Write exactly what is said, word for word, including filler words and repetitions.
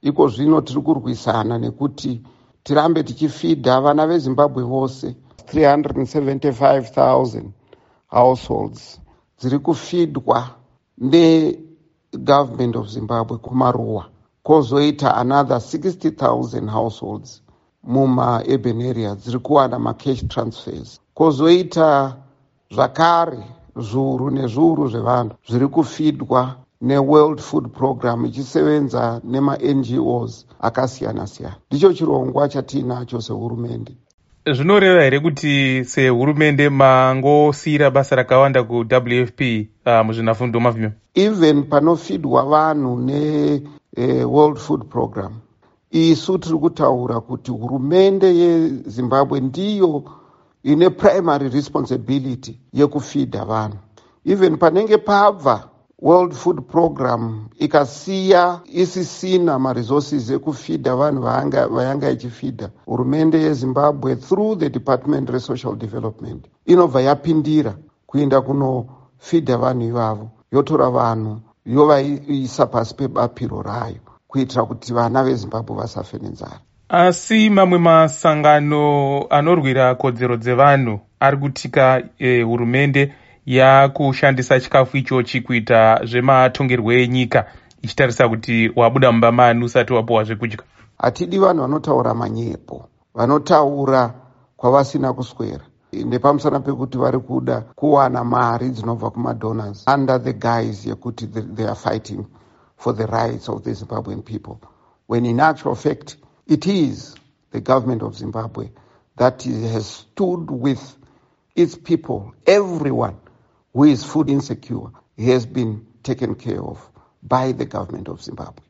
iko zvino tiri kurwisana nekuti tirambe tichifidha vana vezimbabwe vose three hundred seventy-five thousand households dziri kufidwa negovernment of Zimbabwe kumaruwa, kozoita another sixty thousand households muma-urban areas dziri kuwana macash transfers, kozoita zvakare zviuru nezviuru zvevanhu zviri kufidwa neWorld Food Program ichisevenza nema-N G Os akasiyana-siyana. Ndicho chirongwa chatinacho sehurumende. Zvinoreva here kuti sehurumende mangosiyira basa rakawanda ku-W F P uh, muzvinafundo mavhimo? Even panofidwa vanhu ne-World uh, Food Program, isu tiri kutaura kuti hurumende yeZimbabwe ndiyo ine primary responsibility yekufidha vanhu. Even panenge pabva World Food Program ikasiya isisina ma-resources ekufidha vanhu vayanga ichifidha, hurumende yeZimbabwe through the Department of Social Development inobva yapindira kuenda kunofidha vanhu ivavo, yotora vanhu yovaisa pasi pebapiro rayo kuitira kuti vana veZimbabwe vasafe nenzara. Asi mamwe masangano anorwira kodzero dzevanhu ari kutika eh, hurumende yakushandisa chikafu ichochi kuita zvematongerwo enyika ichitarisa kuti wabuda mumba mani usati wapuwa zvekudya. Hatidi vanhu vanotaura manyepo, vanotaura kwavasina kuswera nepamusana pekuti vari kuda kuwana mari dzinobva kumadonors under the guise yekuti they are fighting for the rights of the Zimbabwean people, when in actual fact it is the government of Zimbabwe that has stood with its people. Everyone who is food insecure has been taken care of by the government of Zimbabwe.